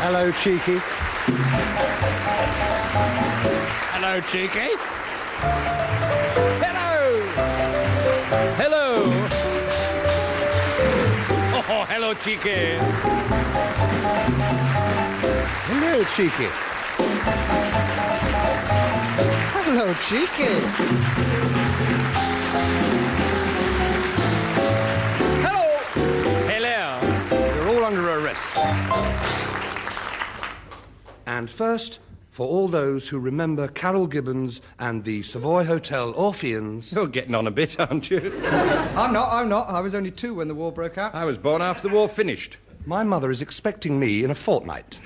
Hello, Cheeky. Hello, Cheeky. Hello. Hello. Oh, hello, Cheeky. Hello, Cheeky. Hello, Cheeky. Hello. Hello. You're all under arrest. And first, for all those who remember Carol Gibbons and the Savoy Hotel Orpheans... You're getting on a bit, aren't you? I'm not. I was only 2 when the war broke out. I was born after the war finished. My mother is expecting me in a fortnight.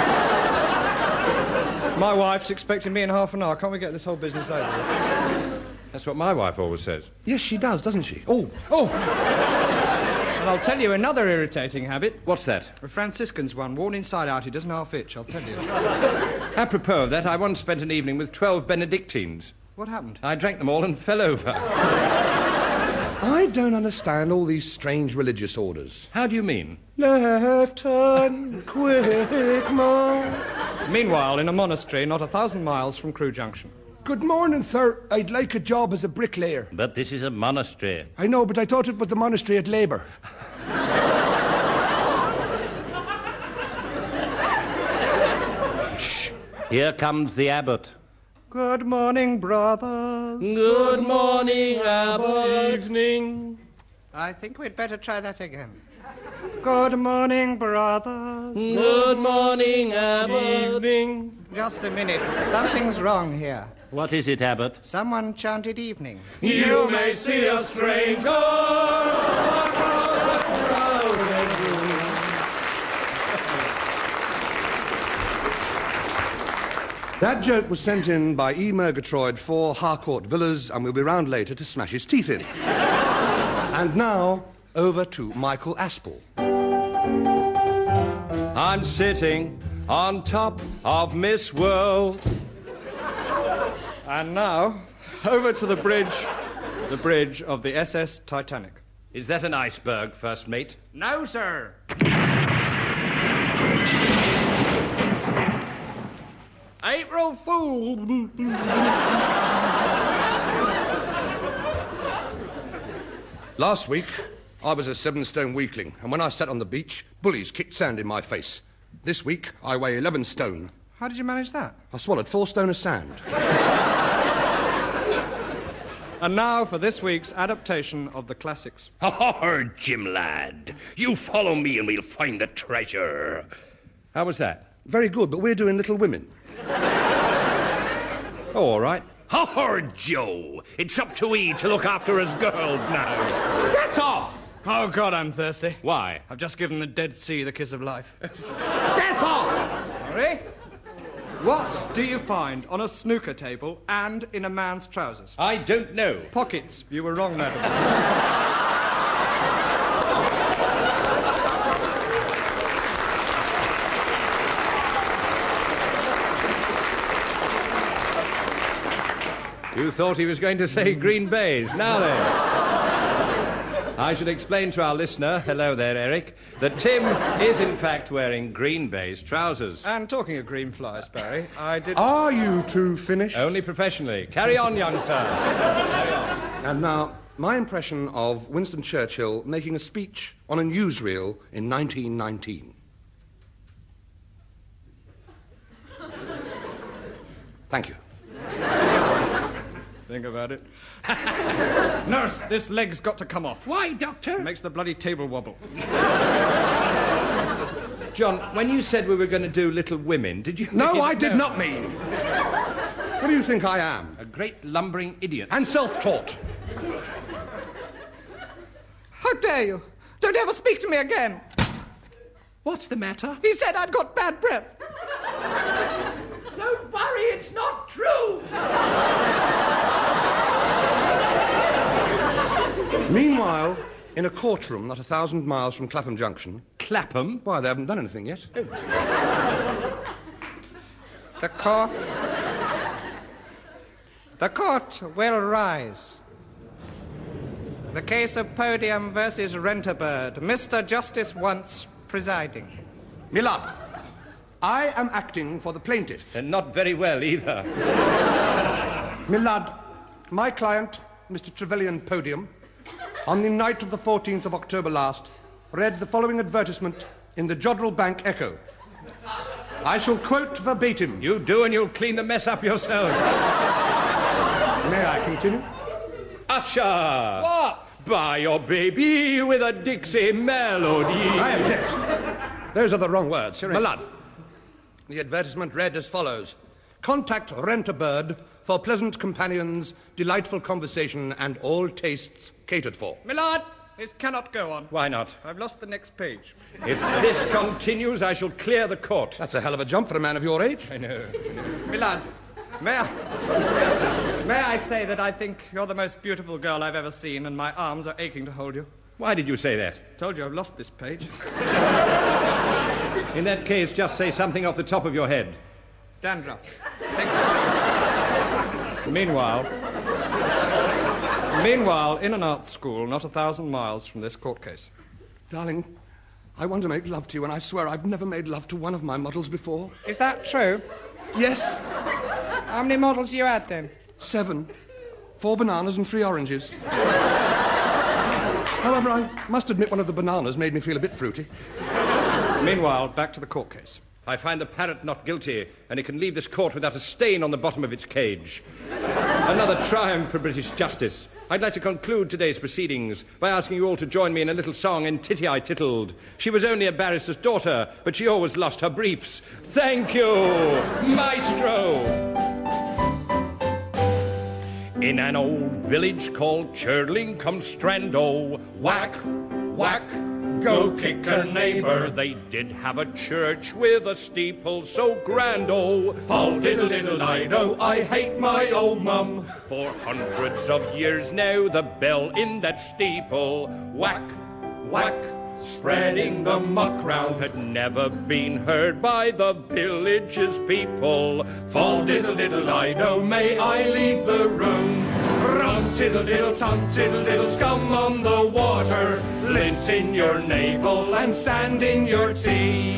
My wife's expecting me in half an hour. Can't we get this whole business over with? That's what my wife always says. Yes, she does, doesn't she? Oh! And I'll tell you another irritating habit. What's that? A Franciscan's one, worn inside out. He doesn't half itch, I'll tell you. Apropos of that, I once spent an evening with 12 Benedictines. What happened? I drank them all and fell over. I don't understand all these strange religious orders. How do you mean? Left turn, quick march. Meanwhile, in a monastery not 1,000 miles from Crewe Junction. Good morning, sir. I'd like a job as a bricklayer. But this is a monastery. I know, but I thought it was the monastery at Labour. Shh! Here comes the abbot. Good morning, brothers. Good morning, abbot. Evening. I think we'd better try that again. Good morning, brothers. Good morning, abbot. Evening. Just a minute. Something's wrong here. What is it, abbot? Someone chanted evening. You may see a stranger across the crowded room. That joke was sent in by E. Murgatroyd for Harcourt Villas, and we'll be round later to smash his teeth in. And now, over to Michael Aspel. I'm sitting on top of Miss World. And now, over to the bridge of the SS Titanic. Is that an iceberg, First Mate? No, sir. April Fool. Last week, I was a 7-stone weakling, and when I sat on the beach, bullies kicked sand in my face. This week, I weigh 11 stone. How did you manage that? I swallowed 4 stone of sand. And now for this week's adaptation of the classics. Oh, Jim lad, you follow me and we'll find the treasure. How was that? Very good, but we're doing Little Women. Oh, all right. Oh, Joe, it's up to we to look after us girls now. Get off! Oh, God, I'm thirsty. Why? I've just given the Dead Sea the kiss of life. Get off! Sorry? What do you find on a snooker table and in a man's trousers? I don't know. Pockets. You were wrong, madam. You thought he was going to say Green Bays. Now then. I should explain to our listener, hello there, Eric, that Tim is in fact wearing Green Bay's trousers. And talking of green flies, Barry, I did... Are you two finished? Only professionally. Carry on, young sir. Carry on. And now, my impression of Winston Churchill making a speech on a newsreel in 1919. Thank you. Think about it. Nurse, this leg's got to come off. Why, Doctor? It makes the bloody table wobble. John, when you said we were going to do Little Women, did you... No, I did not mean. What do you think I am? A great lumbering idiot. And self-taught. How dare you? Don't ever speak to me again. What's the matter? He said I'd got bad breath. Don't worry, it's not true. Meanwhile, in a courtroom not 1,000 miles from Clapham Junction... Clapham? Why, they haven't done anything yet. The court will rise. The case of Podium versus Renterbird. Mr. Justice Once presiding. Milad, I am acting for the plaintiff. And not very well either. My lad, my client, Mr. Trevelyan Podium, on the night of the 14th of October last, read the following advertisement in the Jodrell Bank Echo. I shall quote verbatim. You do, and you'll clean the mess up yourself. May I continue? Usher! What? Buy your baby with a Dixie melody. I object. Those are the wrong words. My lad, the advertisement read as follows. Contact Rent-A-Bird for pleasant companions, delightful conversation, and all tastes catered for. Milord, this cannot go on. Why not? I've lost the next page. If this continues, I shall clear the court. That's a hell of a jump for a man of your age. I know. Milord, may I say that I think you're the most beautiful girl I've ever seen, and my arms are aching to hold you. Why did you say that? Told you I've lost this page. In that case, just say something off the top of your head. Dandruff. Thank you. Meanwhile, in an art school not 1,000 miles from this court case. Darling, I want to make love to you, and I swear I've never made love to one of my models before. Is that true? Yes, How many models you had then? 7. 4 bananas and 3 oranges. However, I must admit one of the bananas made me feel a bit fruity. Meanwhile, back to the court case. I find the parrot not guilty, and it can leave this court without a stain on the bottom of its cage. Another triumph for British justice. I'd like to conclude today's proceedings by asking you all to join me in a little song entitled I Tittled. She was only a barrister's daughter, but she always lost her briefs. Thank you, Maestro! In an old village called Churdling come Strando, whack, whack, go kick a neighbour. They did have a church with a steeple so grand, oh, fall diddle diddle dido, I hate my old mum. For hundreds of years now the bell in that steeple, whack, whack, spreading the muck round, had never been heard by the village's people. Fall diddle diddle dido, may I leave the room? Rum tiddle diddle tum tiddle diddle, scum on the water, lint in your navel and sand in your tea.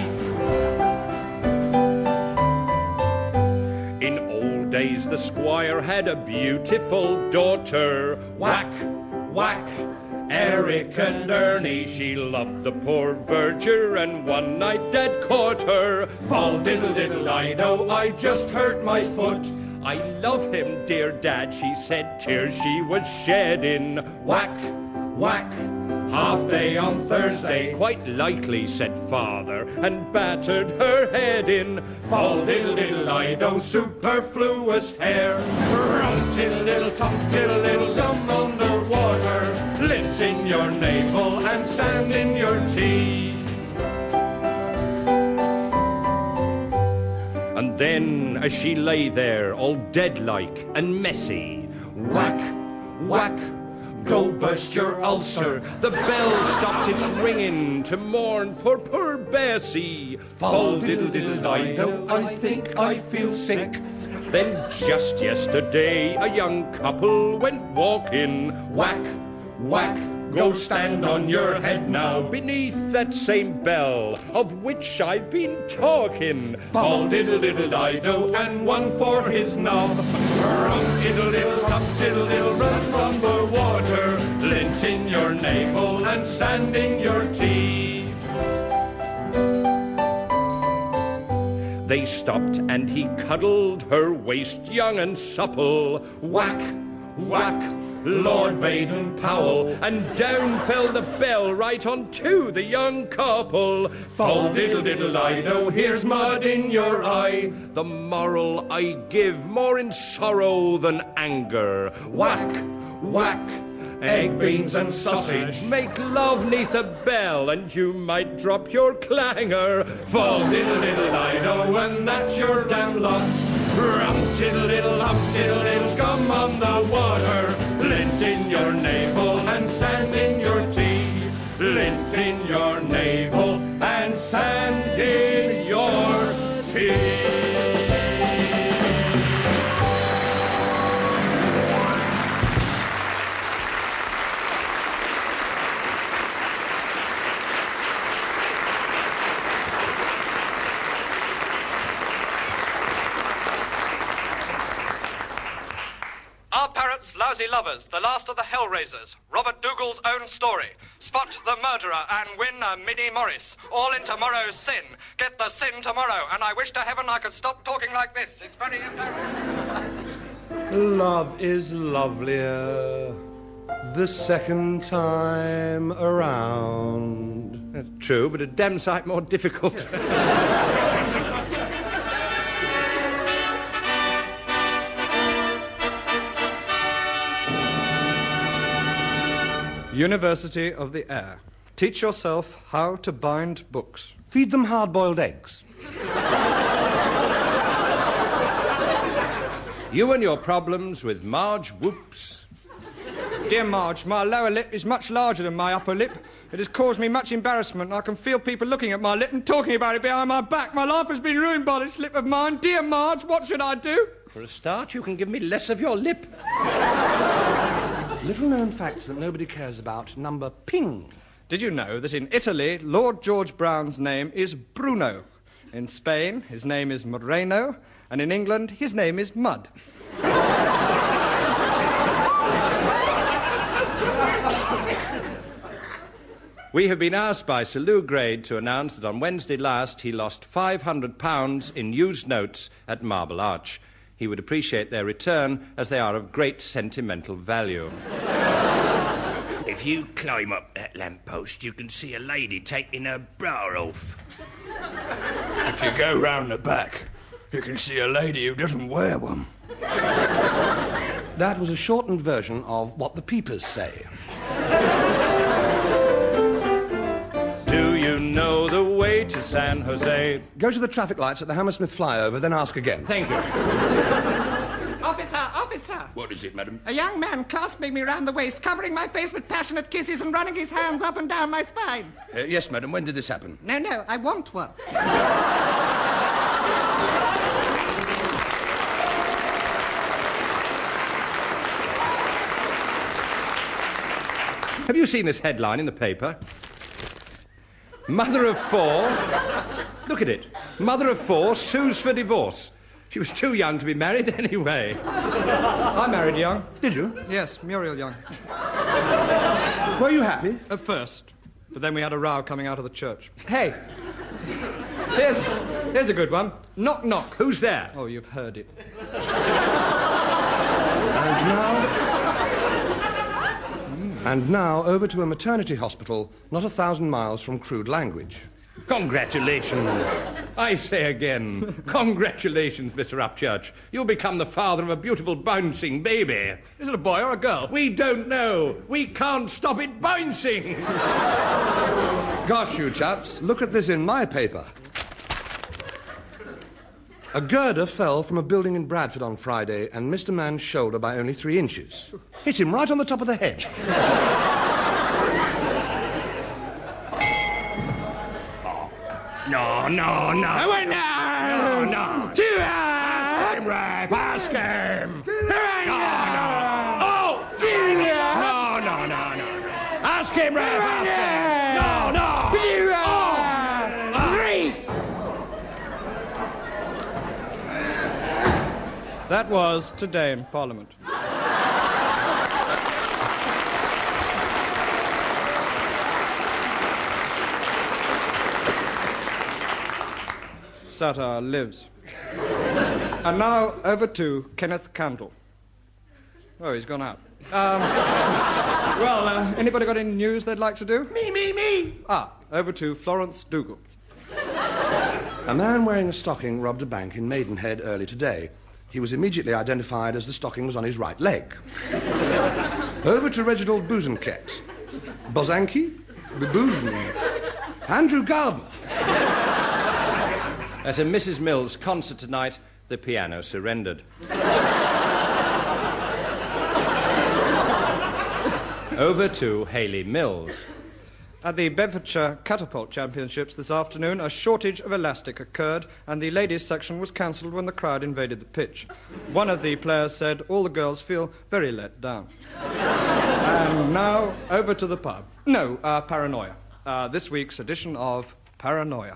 In old days the squire had a beautiful daughter, whack, whack, Eric and Ernie. She loved the poor verger, and one night Dad caught her. Fall diddle diddle dido, I just hurt my foot. I love him, dear Dad, she said, tears she was shedding. Whack, whack, half day on Thursday. Quite likely, said Father, and battered her head in. Fall diddle diddle dido, superfluous hair. Rum tiddle diddle tum tiddle diddle, scum underwater, lint in your navel and sand in your tea. And then, as she lay there, all dead-like and messy, whack, whack, go burst your ulcer. The bell stopped its ringing to mourn for poor Bessie. Fall diddle diddle dido, I think I feel sick. Then just yesterday a young couple went walking, whack, whack, go stand on your head now beneath that same bell of which I've been talking. Fall diddle diddle dido, and one for his knob. Rum diddle diddle top diddle diddle, run from the water, lint in your navel and sand in your tea. They stopped and he cuddled her waist young and supple. Whack, whack, Lord Baden-Powell, and down fell the bell right onto the young couple. Fall diddle diddle dido, here's mud in your eye. The moral I give more in sorrow than anger. Whack, whack, egg, beans and sausage, make love neath a bell and you might drop your clanger. Fall diddle diddle dido, and that's your damn lot. Rum tiddle diddle top diddle diddle, scum on the water, lint in your navel and sand in your tea. Lint in your navel and sand in your tea. Once Lousy Lovers, The Last of the Hellraisers, Robert Dougal's Own Story, Spot the Murderer and Win a Mini Morris, all in tomorrow's Sin. Get the Sin tomorrow, and I wish to heaven I could stop talking like this. It's very embarrassing. Love is lovelier the second time around. That's true, but a damn sight more difficult. University of the Air. Teach yourself how to bind books. Feed them hard-boiled eggs. You and your problems with Marge Whoops. Dear Marge, my lower lip is much larger than my upper lip. It has caused me much embarrassment. I can feel people looking at my lip and talking about it behind my back. My life has been ruined by this lip of mine. Dear Marge, what should I do? For a start, you can give me less of your lip. Little-known facts that nobody cares about. Number ping. Did you know that in Italy, Lord George Brown's name is Bruno? In Spain, his name is Moreno, and in England, his name is Mud. We have been asked by Sir Lou Grade to announce that on Wednesday last he lost £500 in used notes at Marble Arch. He would appreciate their return, as they are of great sentimental value. If you climb up that lamppost, you can see a lady taking her bra off. If you go round the back, you can see a lady who doesn't wear one. That was a shortened version of What the Peepers Say. Do you know the way to San Jose? Go to the traffic lights at the Hammersmith flyover, then ask again. Thank you. Officer! What is it, madam? A young man clasping me round the waist, covering my face with passionate kisses and running his hands up and down my spine. Yes, madam. When did this happen? No, I want one. Have you seen this headline in the paper? Mother of four... Look at it. Mother of four sues for divorce. She was too young to be married anyway. I married young. Did you? Yes, Muriel Young. Were you happy? At first. But then we had a row coming out of the church. Hey! Here's a good one. Knock, knock. Who's there? Oh, you've heard it. And now, over to a maternity hospital not 1,000 miles from crude language. Congratulations. I say again, congratulations, Mr. Upchurch. You'll become the father of a beautiful bouncing baby. Is it a boy or a girl? We don't know. We can't stop it bouncing. Gosh, you chaps, look at this in my paper. A girder fell from a building in Bradford on Friday and missed a man's shoulder by only 3 inches. Hit him right on the top of the head. No. No. No. Ask him, Rap. Ask him. No. Oh! No. Ask him, Rap. Ask him. No. That was Today in Parliament. Satire lives. And now over to Kenneth Candle. Oh, he's gone out. Anybody got any news they'd like to do? Me. Over to Florence Dougal. A man wearing a stocking robbed a bank in Maidenhead early today. He was immediately identified as the stocking was on his right leg. Over to Reginald Bosanquet. Bozanki? Boozen. Andrew Gardner. At a Mrs. Mills concert tonight, the piano surrendered. Over to Hayley Mills. At the Bedfordshire Catapult Championships this afternoon, a shortage of elastic occurred, and the ladies' section was cancelled when the crowd invaded the pitch. One of the players said, all the girls feel very let down. And now, over to the pub. No, Paranoia. This week's edition of Paranoia.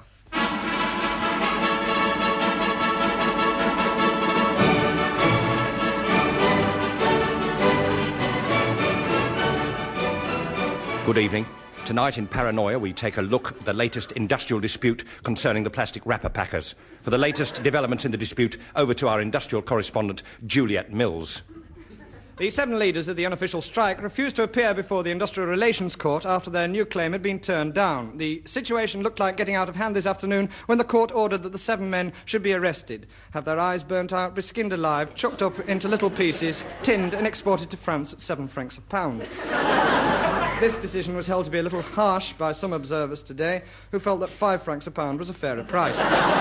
Good evening. Tonight in Paranoia, we take a look at the latest industrial dispute concerning the plastic wrapper packers. For the latest developments in the dispute, over to our industrial correspondent, Juliet Mills. The 7 leaders of the unofficial strike refused to appear before the Industrial Relations Court after their new claim had been turned down. The situation looked like getting out of hand this afternoon when the court ordered that the 7 men should be arrested, have their eyes burnt out, be skinned alive, chopped up into little pieces, tinned and exported to France at 7 francs a pound. This decision was held to be a little harsh by some observers today, who felt that 5 francs a pound was a fairer price.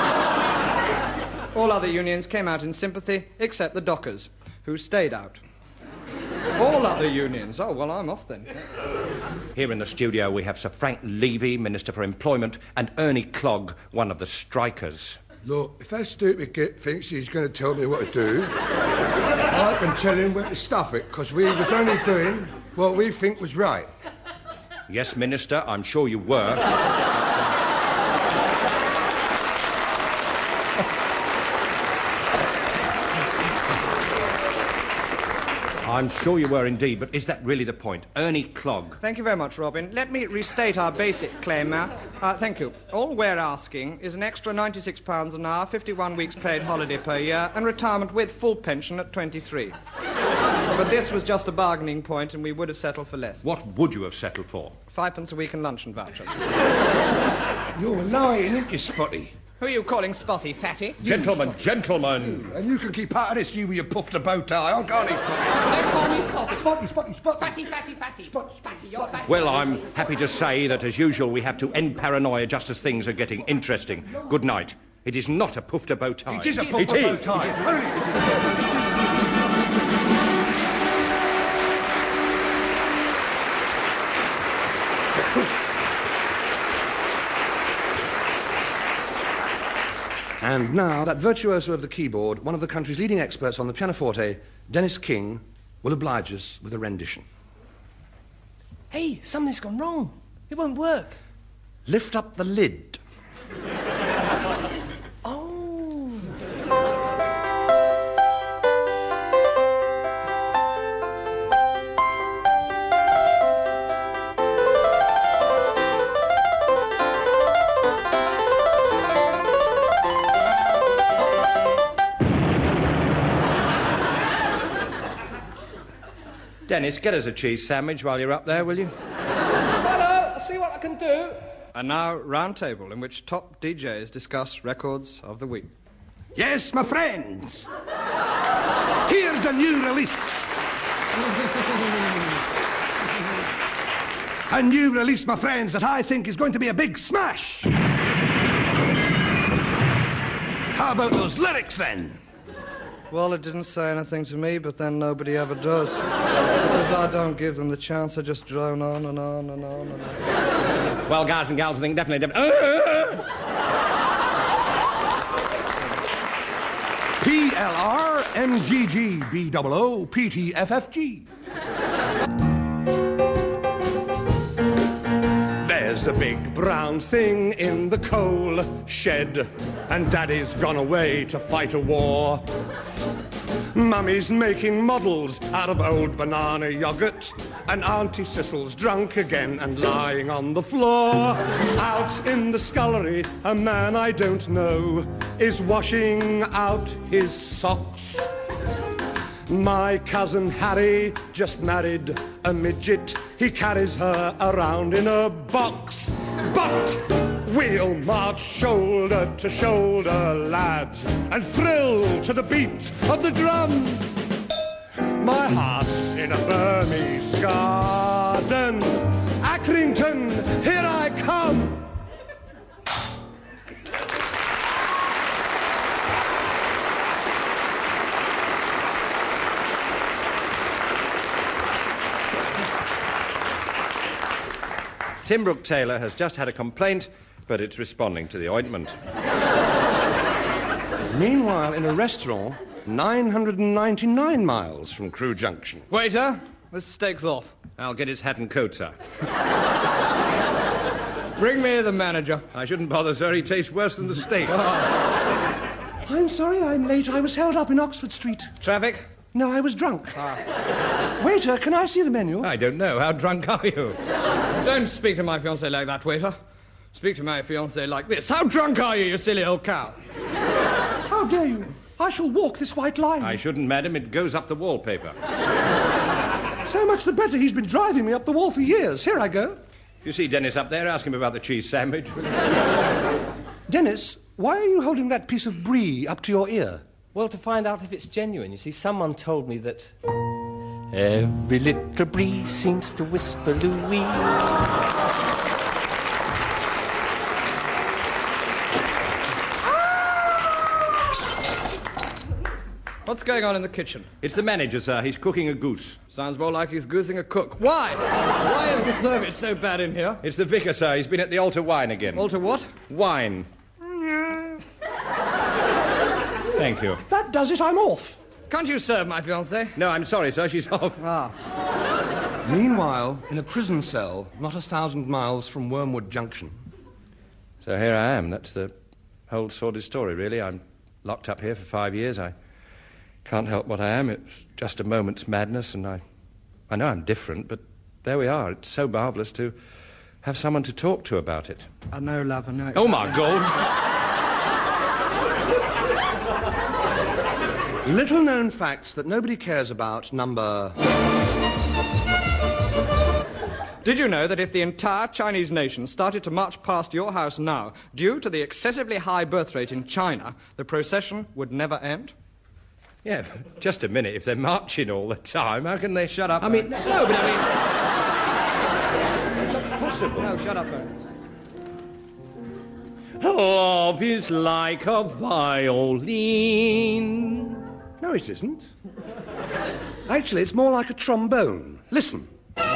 All other unions came out in sympathy, except the dockers, who stayed out. All other unions. Oh, well, I'm off then. Here in the studio we have Sir Frank Levy, Minister for Employment, and Ernie Clogg, one of the strikers. Look, if that stupid git thinks he's going to tell me what to do, I can tell him where to stuff it, because we was only doing what we think was right. Yes, Minister, I'm sure you were. I'm sure you were indeed, but is that really the point? Ernie Clogg. Thank you very much, Robin. Let me restate our basic claim now. Thank you. All we're asking is an extra £96 an hour, 51 weeks paid holiday per year, and retirement with full pension at 23. But this was just a bargaining point, and we would have settled for less. What would you have settled for? 5p a week and luncheon vouchers. You're lying, ain't you, Spotty? Who are you calling Spotty, fatty? Gentlemen, gentlemen! And you can keep part of this, you with your puffed bow tie on, can't you, Spotty? Don't call me Spotty. Spotty. Fatty. Fatty, you're fatty. Well, I'm happy to say that, as usual, we have to end paranoia just as things are getting interesting. Good night. It is not a puffed bow tie. It is a puffed bow tie. And now, that virtuoso of the keyboard, one of the country's leading experts on the pianoforte, Dennis King, will oblige us with a rendition. Hey, something's gone wrong. It won't work. Lift up the lid. Oh. Dennis, get us a cheese sandwich while you're up there, will you? Hello, I'll see what I can do. And now, round table, in which top DJs discuss records of the week. Yes, my friends. Here's a new release. A new release, my friends, that I think is going to be a big smash. How about those lyrics, then? Well, it didn't say anything to me, but then nobody ever does. Because I don't give them the chance, I just drone on and on and on and on. Well, guys and gals, I think definitely... PLRMGGBOOPTFFG. There's a big brown thing in the coal shed, and Daddy's gone away to fight a war. Mummy's making models out of old banana yogurt, and Auntie Sissel's drunk again and lying on the floor. Out in the scullery, a man I don't know is washing out his socks. My cousin Harry just married a midget. He carries her around in a box. But we'll march shoulder to shoulder, lads, and thrill to the beat of the drum. My heart's in a Burmese garden. Accrington, here I come. Tim Brooke Taylor has just had a complaint, but it's responding to the ointment. Meanwhile, in a restaurant 999 miles from Crewe Junction. Waiter, this steak's off. I'll get his hat and coat, sir. Bring me the manager. I shouldn't bother, sir. He tastes worse than the steak. I'm sorry I'm late. I was held up in Oxford Street. Traffic? No, I was drunk. Waiter, can I see the menu? I don't know. How drunk are you? Don't speak to my fiancée like that, waiter. Speak to my fiancée like this. How drunk are you, you silly old cow? How dare you? I shall walk this white line. I shouldn't, madam. It goes up the wallpaper. So much the better. He's been driving me up the wall for years. Here I go. If you see Dennis up there, ask him about the cheese sandwich. Dennis, why are you holding that piece of brie up to your ear? Well, to find out if it's genuine. You see, someone told me that every little breeze seems to whisper Louis. What's going on in the kitchen? It's the manager, sir. He's cooking a goose. Sounds more like he's goosing a cook. Why? Why is the service so bad in here? It's the vicar, sir. He's been at the altar wine again. Altar what? Wine. Thank you. That does it. I'm off. Can't you serve my fiancée? No, I'm sorry, sir. She's off. Meanwhile, in a prison cell, not 1,000 miles from Wormwood Junction. So here I am. That's the whole sordid story, really. I'm locked up here for 5 years. I can't help what I am. It's just a moment's madness, and I know I'm different, but there we are. It's so marvellous to have someone to talk to about it. I know, love, I know. Oh, my God. Little-known facts that nobody cares about, number... Did you know that if the entire Chinese nation started to march past your house now, due to the excessively high birth rate in China, the procession would never end? Yeah, just a minute. If they're marching all the time, how can they... Shut up, I mean, no, but I mean... It's not possible. No, shut up, man. Love is like a violin. No, it isn't. Actually, it's more like a trombone. Listen.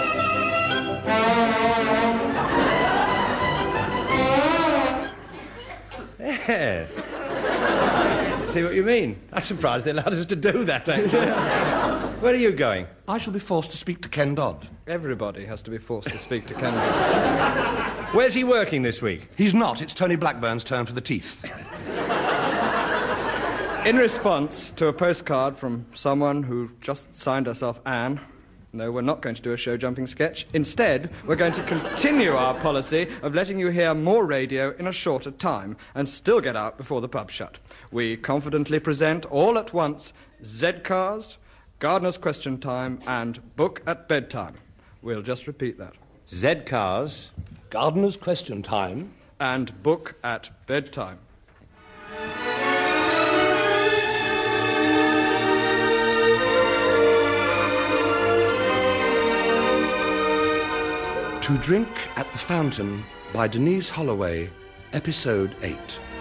Yes. See what you mean? I'm surprised they allowed us to do that, actually. Where are you going? I shall be forced to speak to Ken Dodd. Everybody has to be forced to speak to Kennedy. Where's he working this week? He's not. It's Tony Blackburn's turn for the teeth. In response to a postcard from someone who just signed herself Anne, no, we're not going to do a show-jumping sketch. Instead, we're going to continue our policy of letting you hear more radio in a shorter time and still get out before the pub shut. We confidently present all at once Z-Cars, Gardener's Question Time, and Book at Bedtime. We'll just repeat that. Z-Cars, Gardener's Question Time, and Book at Bedtime. To Drink at the Fountain by Denise Holloway, Episode 8.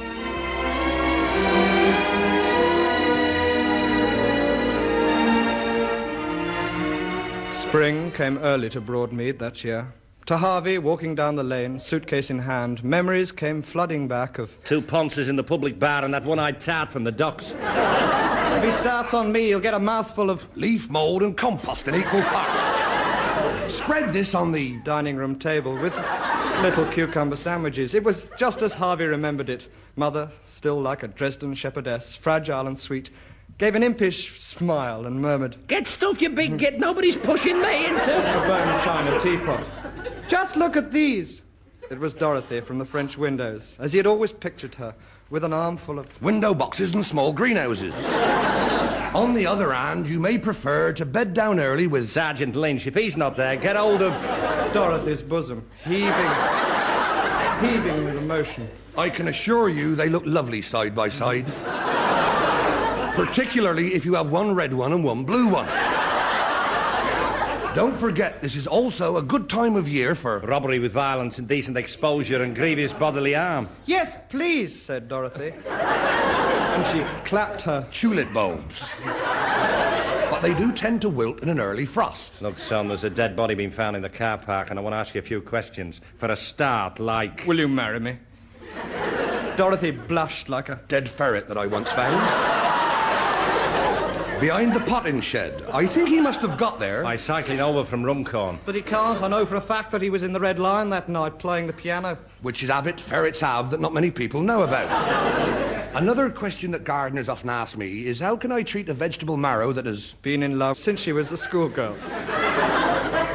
Spring came early to Broadmead that year. To Harvey, walking down the lane, suitcase in hand, memories came flooding back of... 2 ponces in the public bar and that one-eyed tart from the docks. If he starts on me, he'll get a mouthful of... Leaf mould and compost in equal parts. Spread this on the... dining room table with little cucumber sandwiches. It was just as Harvey remembered it. Mother, still like a Dresden shepherdess, fragile and sweet, gave an impish smile and murmured, Get stuffed, you big git. Nobody's pushing me into... a bone china teapot. Just look at these. It was Dorothy from the French windows, as he had always pictured her, with an armful of... window boxes and small greenhouses. On the other hand, you may prefer to bed down early with... Sergeant Lynch. If he's not there, get hold of... Dorothy's bosom, heaving with emotion. I can assure you they look lovely side by side. Particularly if you have one red one and one blue one. Don't forget, this is also a good time of year for... robbery with violence, indecent exposure and grievous bodily harm. Yes, please, said Dorothy. And she clapped her... tulip bulbs. But they do tend to wilt in an early frost. Look, son, there's a dead body being found in the car park and I want to ask you a few questions. For a start, like... Will you marry me? Dorothy blushed like a... dead ferret that I once found. Behind the potting shed. I think he must have got there. by cycling over from Runcorn. But he can't. I know for a fact that he was in the Red Lion that night playing the piano. Which is a habit ferrets have that not many people know about. Another question that gardeners often ask me is how can I treat a vegetable marrow that has... been in love since she was a schoolgirl.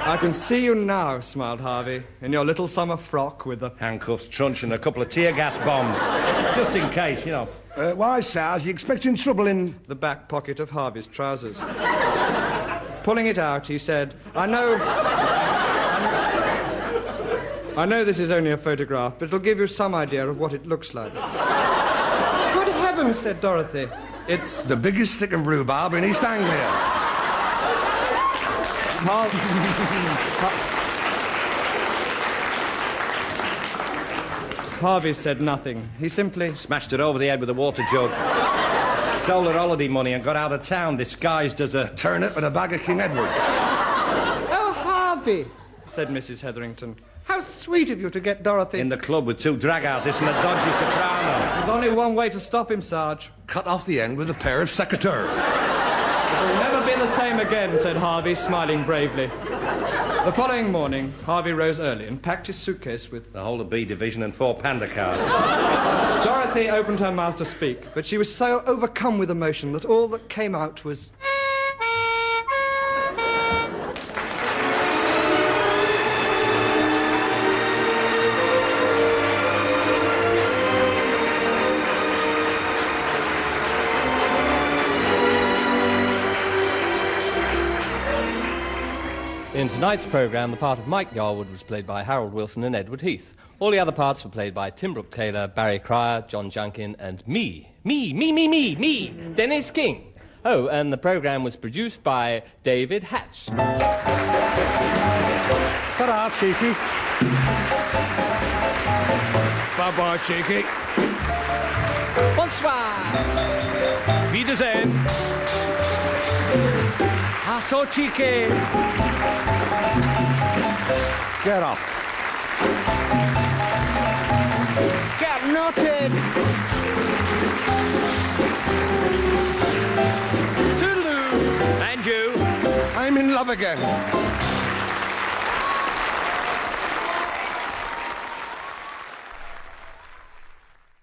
I can see you now, smiled Harvey, in your little summer frock with the... Handcuffs, truncheon, and a couple of tear gas bombs. Just in case, you know. Why, Sars, you expecting trouble in... the back pocket of Harvey's trousers. Pulling it out, he said, I know this is only a photograph, but it'll give you some idea of what it looks like. Good heavens, said Dorothy. It's... the biggest stick of rhubarb in East Anglia. Harvey said nothing. He simply... smashed her over the head with a water jug. Stole her holiday money and got out of town disguised as a... turnip and a bag of King Edward. Oh, Harvey, said Mrs. Hetherington. How sweet of you to get Dorothy... in the club with 2 drag artists and a dodgy soprano. There's only one way to stop him, Sarge. Cut off the end with a pair of secateurs. It'll never be the same again, said Harvey, smiling bravely. The following morning, Harvey rose early and packed his suitcase with... the whole of B Division and 4 panda cars. Dorothy opened her mouth to speak, but she was so overcome with emotion that all that came out was... In tonight's programme, the part of Mike Yarwood was played by Harold Wilson and Edward Heath. All the other parts were played by Tim Brooke-Taylor, Barry Cryer, John Junkin, and me, Dennis King. Oh, and the programme was produced by David Hatch. Ta-ra, cheeky. Bye-bye, cheeky. Bonsoir. Wiedersehen. So cheeky. Get up. Get knotted. Toodaloo. And you. I'm in love again.